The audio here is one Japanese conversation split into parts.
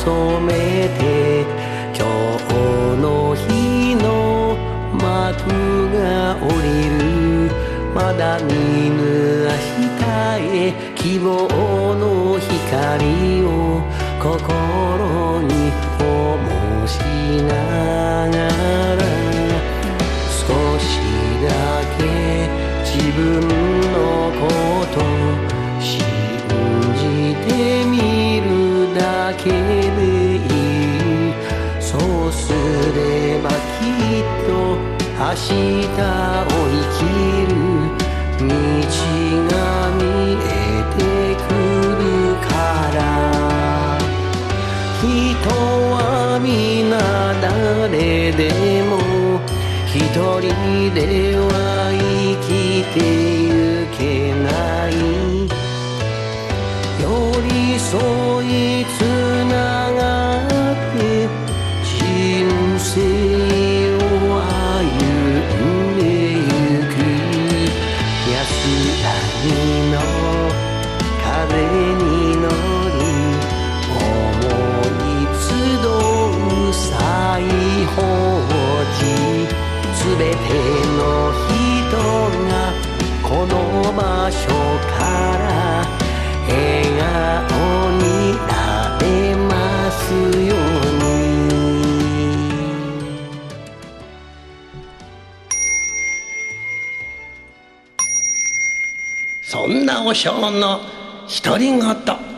染めて今日の日の幕が降りるまだ見ぬ明日へ希望の光を心に灯しながら少しだけ自分のこと信じてみるだけでいいそうすればきっと明日を生きる道が見えてくるから人は皆誰でも一人では生きてゆけない寄り添いつながって人生を歩んでゆく安らぎの風に乗り思い集う最宝寺すべての人がこの場所から笑顔になれますように。そんな和尚の独り言。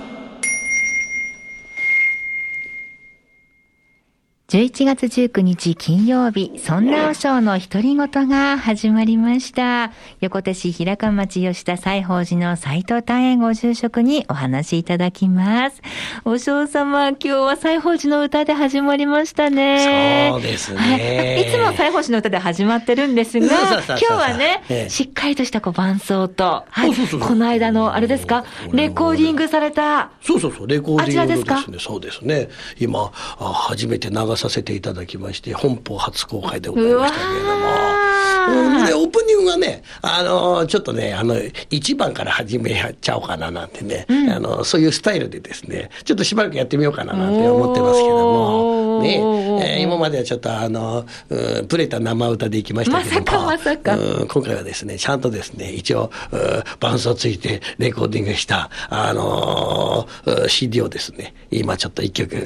11月19日金曜日、そんな和尚の独り言が始まりました。横手市平川町吉田西宝寺の斉藤大円ご住職にお話しいただきます。和尚様、今日は西宝寺の歌で始まりましたね。 そうですね。 いつも西宝寺の歌で始まってるんですが、今日はね、しっかりとした伴奏と、この間のあれですか、レコーディングされた。 そう、レコーディングのですね。 あちらですか？ そうですね。今、初めて流させていただきまして、本邦初公開でございましたけれども。でオープニングがね、ちょっとね、1番から始めちゃおうかななんてね、そういうスタイルでですね、ちょっとしばらくやってみようかななんて思ってますけども、ね、今まではちょっとプレた生歌でいきましたけども、 まさか今回はですね、ちゃんとですね、一応、伴奏ついてレコーディングした、CD をですね、今ちょっと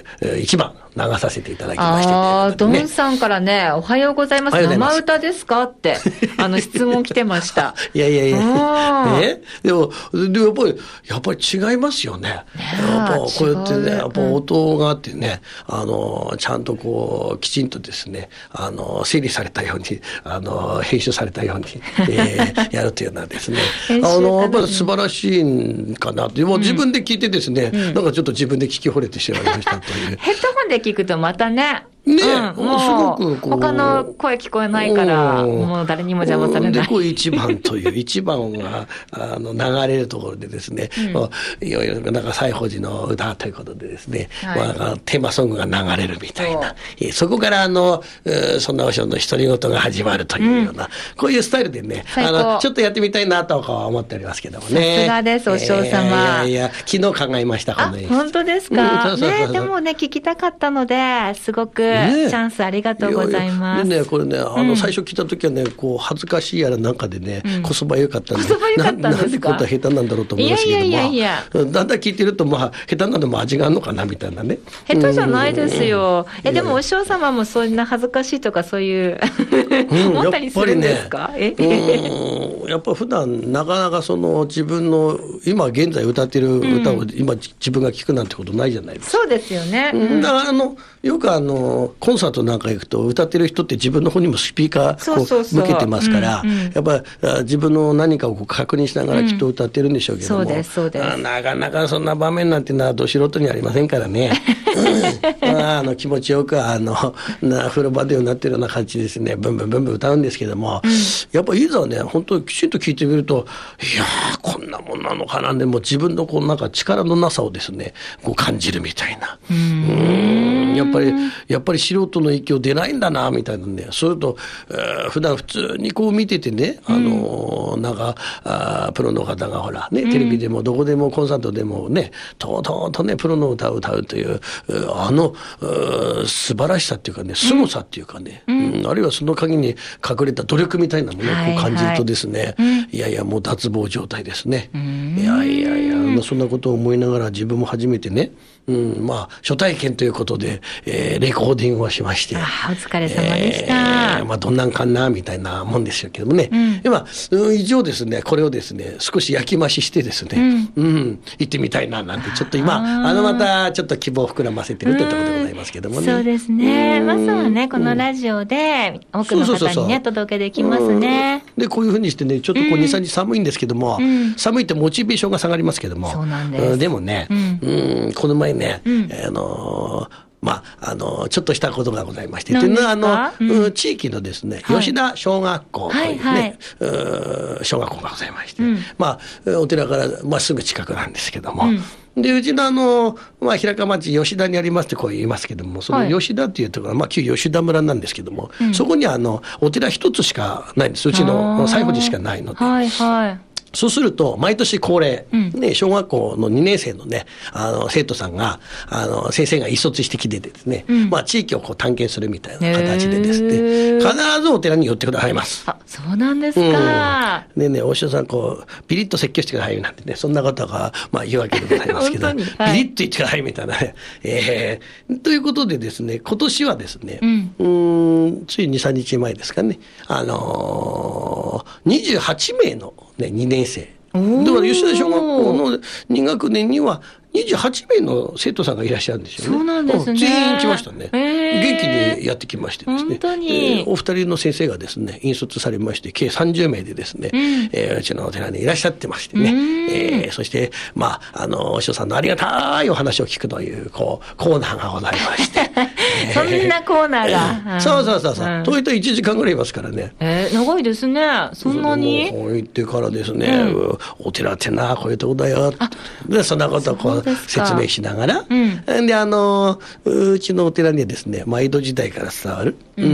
1番流させていただきまして、 ドンさんからね、おはようございます。生歌ですかって、質問来てました。 いや。でも、やっぱり違いますよね。やっぱこうやってね、やっぱ音があってね、ちゃんとこう、きちんとですね、整理されたように、編集されたように、やるというのはですね、やっぱり素晴らしいんかなって、自分で聞いてですね、なんかちょっと自分で聞き惚れてしまいましたという。 ヘッドホンで聞くとまたね、 もうすごく他の声聞こえないから、もう誰にも邪魔されない。 で、こう1番という、1番が、流れるところでですね、いろいろ、なんか西宝寺の歌ということでですね、テーマソングが流れるみたいな。そこから、そんな和尚の独り言が始まるというような、こういうスタイルでね、ちょっとやってみたいなとか思っておりますけどもね。 さすがです、お尚様。 昨日考えました、この演出。 本当ですか？ね、でもね、聞きたかったので、すごく、チャンスありがとうございます。 でね、これね、最初聞いた時はね、こう、恥ずかしいやらなんかでね、こそばよかったんで。 こそばよかったんですか？ なんでこんな下手なんだろうと思いますけども。だんだん聞いてると、下手なのも味があるのかな、みたいなね。 下手じゃないですよ。でも、お尚様もそんな恥ずかしいとか、そういう、思ったりするんですか？ やっぱ普段、なかなか自分の、今現在歌ってる歌を、今自分が聞くなんてことないじゃないですか。 そうですよね。 だからよくコンサートなんか行くと歌ってる人って自分の方にもスピーカー向けてますから、やっぱり自分の何かを確認しながらきっと歌ってるんでしょうけども、 そうです。 なかなかそんな場面なんてのはど素人にありませんからね。気持ちよく風呂場でなってるような感じですね、ブンブン歌うんですけども、やっぱりいざね、本当にきちんと聞いてみると、いやー、こんなもんなのかな、でも自分のなんか力のなさをですね、こう感じるみたいな。 やっぱり素人の影響出ないんだなみたいなね。それと、普段普通にこう見ててね、なんかプロの方がほらね、テレビでもどこでもコンサートでもね、とうとうとねプロの歌を歌うという素晴らしさっていうかね、凄さっていうかね、あるいはその陰に隠れた努力みたいなものをこう感じるとですね、いやいやもう脱帽状態ですね。いやそんなことを思いながら自分も初めてね、まあ初体験ということで、レコーディングをしまして、 お疲れ様でした。 まあどんなんかなみたいなもんですけどもね、今一応ですねこれをですね少し焼き増ししてですね、行ってみたいななんてちょっと今またちょっと希望を膨らませてるってところでございますけどもね。 そうですね。まずはねこのラジオで多くの方にね届けできますね。 でこういうふうにしてねちょっとこう 2,3 日寒いんですけども、寒いってモチベーションが下がりますけども、 そうなんです。 でもね、この前ね、まあ、ちょっとしたことがございまして。というのは、地域のですね、吉田小学校というね、小学校がございまして、まあ、お寺から、まあ、すぐ近くなんですけども、で、うちのまあ、平川町吉田にありますってこう言いますけども、その吉田っていうところは、まあ、旧吉田村なんですけども、そこにはお寺一つしかないんです。うちの西宝寺しかないので。そうすると、毎年恒例、ね、小学校の2年生のね、生徒さんが、先生が一卒してきてですね、まあ、地域をこう探検するみたいな形でですね、必ずお寺に寄ってくださいます。 あ、そうなんですか。 ね、お師匠さん、こう、ピリッと説教してくださいなんてね、そんなことが、まあ、言うわけでございますけど、ピリッと言ってくださいみたいなね。ということでですね、今年はですね、つい2、3日前ですかね、28名の、ね、2年生。だから吉田小学校の2学年には28名の生徒さんがいらっしゃるんですよね。 そうなんですね。 全員来ましたね。元気にやってきましてですね。 本当に。 お二人の先生がですね、引率されまして、計30名でですね、うちのお寺にいらっしゃってましてね。そして、まあ、お師匠さんのありがたいお話を聞くという、こう、コーナーがございまして。 そんなコーナーが。 そう。といった1時間ぐらいいますからね。 長いですね。そんなに。 こう言ってからですね、お寺ってな、こういうとこだよ。で、そんなことをこう説明しながら。で、うちのお寺にはですね、江戸時代から伝わる、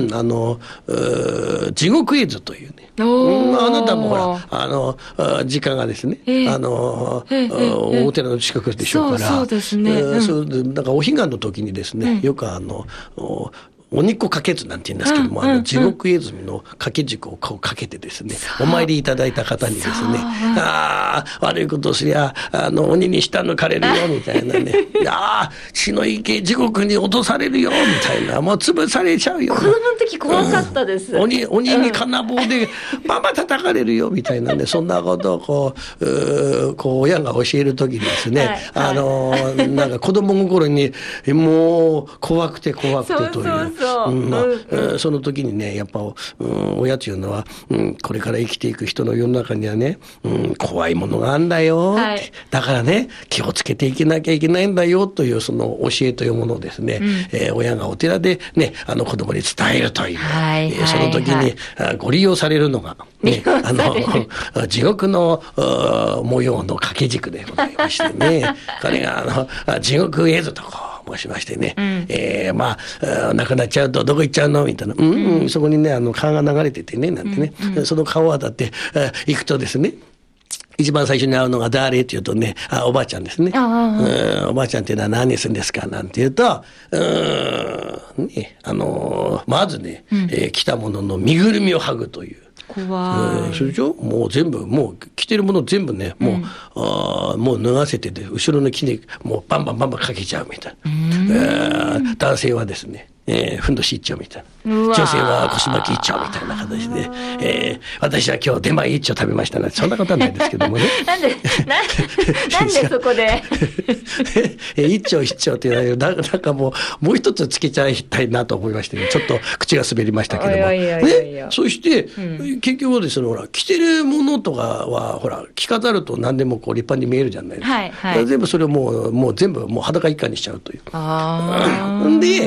地獄絵図というね。あなたもほら、時間がですね、お寺の近くでしょうから。 そうですね。 だからお彼岸の時にですね、よくおにっこ掛け図なんて言うんですけども、地獄絵図の掛け軸をこうかけてですね、お参りいただいた方にですね、悪いことをすりゃ、鬼に舌抜かれるよ、みたいなね、血の池、地獄に落とされるよ、みたいな、もう潰されちゃうよ。 子供の時怖かったです。 鬼に金棒で、バンバン叩かれるよ、みたいなね、そんなことをこう、親が教える時にですね、なんか子供心に、もう、怖くてという。その時にね、やっぱ、親というのは、これから生きていく人の世の中にはね、怖いものがあるんだよ、だからね、気をつけていけなきゃいけないんだよというその教えというものをですね、親がお寺でね、子供に伝えるという、その時にご利用されるのが、ね、地獄の模様の掛け軸でございましてね、これが地獄絵図と申しましてね、まあ、亡くなっちゃうとどこ行っちゃうのみたいな、そこにね、川が流れててね、なんてね、その川を渡って行くとですね、一番最初に会うのが誰って言うとね、おばあちゃんですね。おばあちゃんっていうのは何するんですかなんて言うと、ね、まずね、来たものの身ぐるみを剥ぐという。 怖い。 それでしょ、もう全部、もう着てるもの全部ね、もう脱がせてて、後ろの木にもうバンバンかけちゃうみたいな。男性はですね、ふんどし一丁みたいな。女性は腰巻き一丁みたいな形で、私は今日出前一丁食べましたね。そんなことはないですけどもね。 なんでそこで一丁っていうのは、なんかもう一つつけちゃいたいなと思いまして、ね、ちょっと口が滑りましたけども。そして、結局はですね、ほら、着てるものとかは、ほら、着飾ると何でもこう立派に見えるじゃないですか。全部それをもう全部もう裸一貫にしちゃうという。で、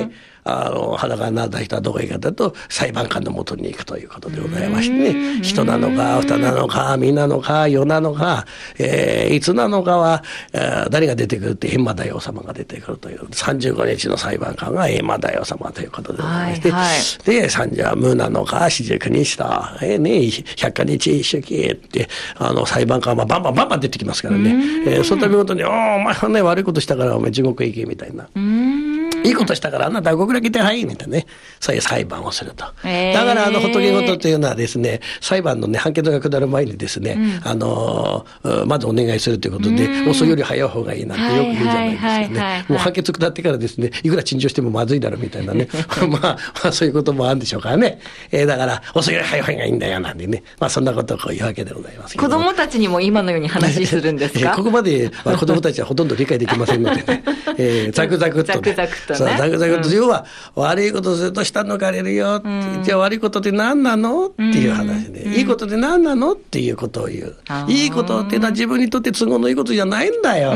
裸になった人はどこへ行くかというと、裁判官のもとに行くということでございましてね、人なのか、蓋なのか、身なのか、世なのか、いつなのかは、誰が出てくるって閻魔大王様が出てくるという、35日の裁判官が閻魔大王様ということでございまして、で、30は無なのか、49日と、100日一周期って、裁判官はバンバン出てきますからね、そのためごとに、お前はね、悪いことしたからお前地獄へ行けみたいな。いいことしたからあなたは極楽行ってはいみたいなね、そういう裁判をすると。だから仏事というのはですね、裁判のね、判決が下る前にですね、まずお願いするということで、遅いより早い方がいいなんてよく言うじゃないですかね。もう判決下ってからですね、いくら陳情してもまずいだろうみたいなね。まあそういうこともあるんでしょうからね。だから遅いより早い方がいいんだよなんでね。まあそんなことをこう言うわけでございますけど。 子供たちにも今のように話するんですか？ ここまで子供たちはほとんど理解できませんのでね。ザクザクっとね。ザクザクと要は悪いことすると舌抜かれるよって、じゃあ悪いことって何なのっていう話で、いいことって何なのっていうことを言う。いいことっていうのは自分にとって都合のいいことじゃないんだよって、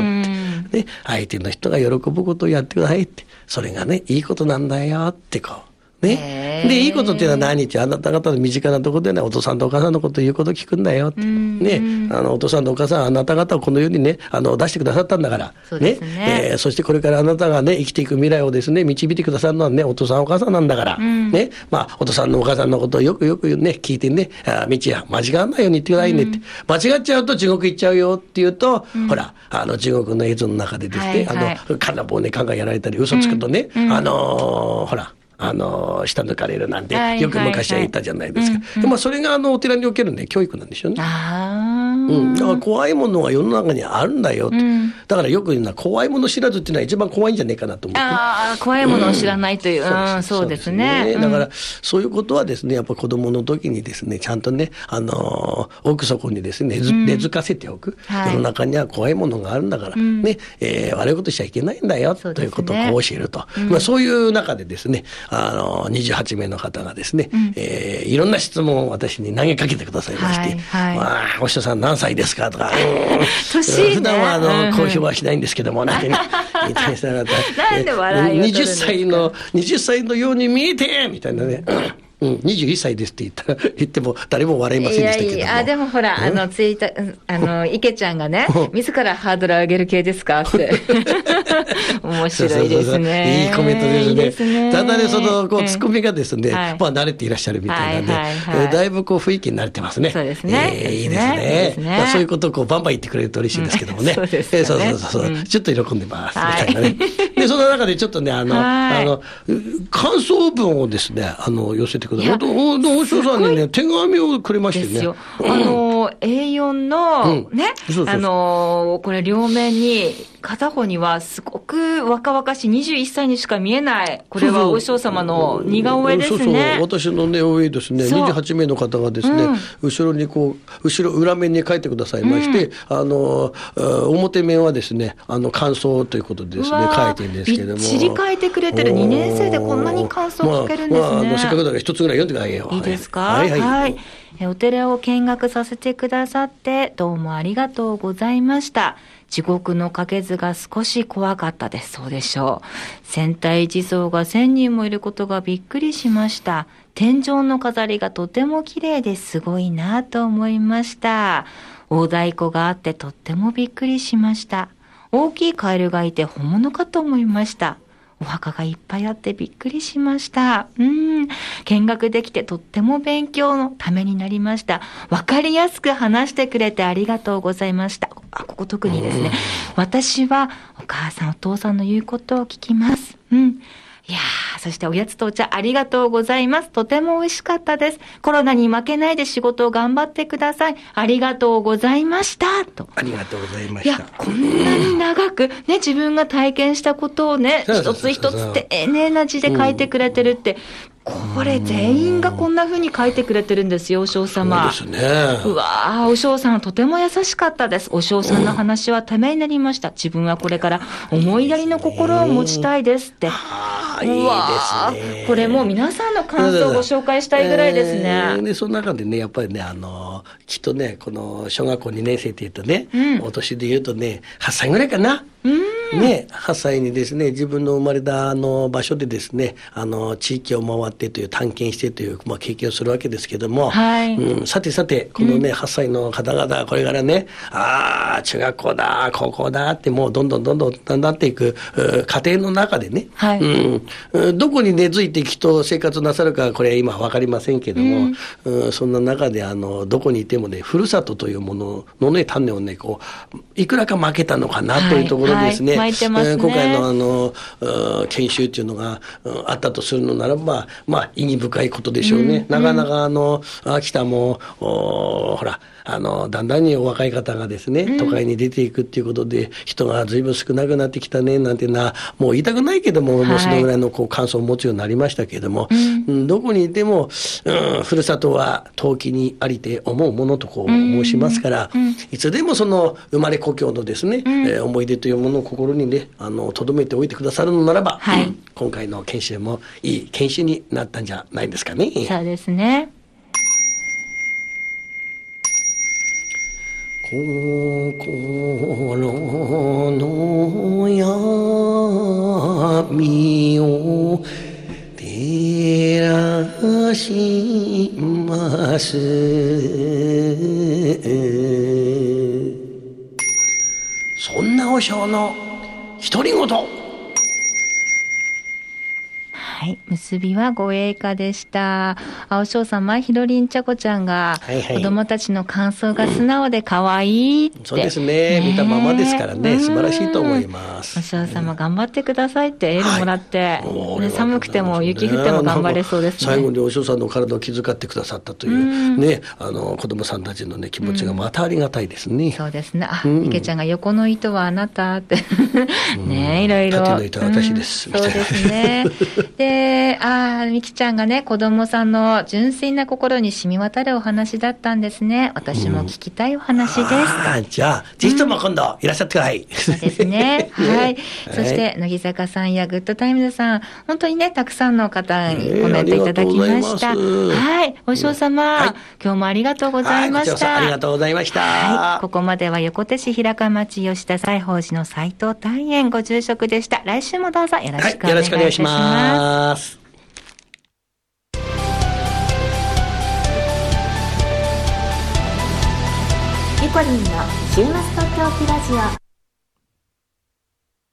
ね、相手の人が喜ぶことをやってくださいって、それがねいいことなんだよってこう。ね、でいいことっていうのは何ってあなた方の身近なところでね、お父さんとお母さんのことを言うことを聞くんだよって、ね、お父さんとお母さんあなた方をこの世にね出してくださったんだからそしてこれからあなたがね生きていく未来をですね導いてくださるのはねお父さんお母さんなんだから、ね、まあお父さんのお母さんのことをよくね聞いてね、道や間違わないように言ってくださいねって、間違っちゃうと地獄行っちゃうよっていうと、ほら地獄の絵図の中でですね、金棒ねカンカンやられたり嘘つくとね、ほら下抜かれるなんてよく昔は言ったじゃないですか。でもそれがお寺におけるね教育なんでしょうね。だから怖いものは世の中にあるんだよって、だからよく言うのは怖いもの知らずっていうのは一番怖いんじゃねえかなと思って、 怖いものを知らないという、そうですね。 だからそういうことはですねやっぱ子供の時にですねちゃんとね奥底にですね根付かせておく、世の中には怖いものがあるんだからね、悪いことしちゃいけないんだよということをこう教えると、そういう中でですね28名の方がですね、いろんな質問を私に投げかけてくださいまして、お師匠さん何歳ですかとか、普段は公表はしないんですけどもなんてね言ってましたがなんで笑いを取るんですか 20歳のように見えてみたいなね21歳ですって言っても誰も笑いませんでしたけども。 でもほら、ツイッター、池ちゃんがね、自らハードル上げる系ですかって。面白いですね。 いいコメントですね。ただね、ツッコミがですね、まあ慣れていらっしゃるみたいなんで、だいぶ雰囲気に慣れてますね。 そうですね。 いいですね。そういうことをバンバン言ってくれると嬉しいですけどもね。そう。ちょっと喜んでます。みたいなね。で、その中でちょっとね、感想文をですね、寄せてお師匠さんにね手紙をくれましてね、 A4 のね、これ両面に片方にはすごく若々しい21歳にしか見えない、これはお師匠様の似顔絵ですね。 私のね上ですね28名の方がですね、後ろに裏面に書いてくださいまして、表面はですね感想ということでですね書いてるんですけども、 びっちり書いてくれてる。2年生でこんなに感想書けるんですね。 せっかくだから一つぐらい読んでくださいよ。 いいですか？はい。お寺を見学させてくださってどうもありがとうございました。地獄のかけずが少し怖かったです。そうでしょう。千体地蔵が1000人もいることがびっくりしました。天井の飾りがとても綺麗ですごいなと思いました。大太鼓があってとってもびっくりしました。大きいカエルがいて本物かと思いました。お墓がいっぱいあってびっくりしました。見学できてとっても勉強のためになりました。わかりやすく話してくれてありがとうございました。ここ特にですね、私はお母さんお父さんの言うことを聞きます。いやー、そしておやつとお茶ありがとうございます。とても美味しかったです。コロナに負けないで仕事を頑張ってください。ありがとうございました。と。 ありがとうございました。 いや、こんなに長くね、自分が体験したことをね、一つ一つ丁寧な字で書いてくれてるって、これ全員がこんな風に書いてくれてるんですよ、お嬢様。 そうですね。 うわー、お嬢さんとても優しかったです。お嬢さんの話はためになりました。自分はこれから思いやりの心を持ちたいですって。 いいですね。 これもう皆さんの感想をご紹介したいぐらいですね。 で、その中でね、やっぱりね、きっとね、この小学校2年生って言うとね、お年で言うとね、8歳ぐらいかな。 ね、8歳にですね、自分の生まれた場所でですね、地域を回ってという探検してという、経験をするわけですけども、 はい。 さてさて、このね、8歳の方々、これからね、中学校だ、高校だってもうどんどんなっていく過程の中でね、 はい。 どこに根付いてきっと生活なさるか、これ今わかりませんけども、そんな中でどこにいてもね、ふるさとというもののね、種をね、いくらか負けたのかなというところですね。 巻いてますね。 今回の研修っていうのがあったとするのならば、意義深いことでしょうね。なかなか秋田もほらだんだんにお若い方がですね、都会に出ていくっていうことで、人が随分少なくなってきたねなんてもう言いたくないけども、もうそのぐらいの感想を持つようになりましたけれども、どこにいても、ふるさとは遠きにありて思うものと申しますから、いつでもその生まれ故郷のですね、思い出というものを心にね、留めておいてくださるのならば、今回の研修もいい研修になったんじゃないですかね。 そうですね。 心の闇を照らします。そんな和尚の独り言。 はい。結びはご栄華でした。お嬢様、ひろりんちゃこちゃんが、子供たちの感想が素直で可愛いって。 そうですね。見たままですからね、素晴らしいと思います。 お嬢様、頑張ってくださいってエールもらって、寒くても雪降っても頑張れそうですね。 最後にお嬢さんの体を気遣ってくださったというね、子供さんたちのね、気持ちがまたありがたいですね。 そうですね。池ちゃんが横の糸はあなたって。ね、いろいろ。 縦の糸は私です。 そうですね。で、みきちゃんがね、子供さんの純粋な心に染み渡るお話だったんですね。私も聞きたいお話です。 じゃあ、ぜひとも今度いらっしゃってください。 そうですね。はい。そして、乃木坂さんやグッドタイムズさん、本当にね、たくさんの方にコメントいただきました。はい。お嬢様、今日もありがとうございました。 ありがとうございました。 ここまでは横手市平鹿町吉田西宝寺の斉藤大円ご住職でした。来週もどうぞよろしくお願いいたします。 リコリンの週末とっておきラジオ。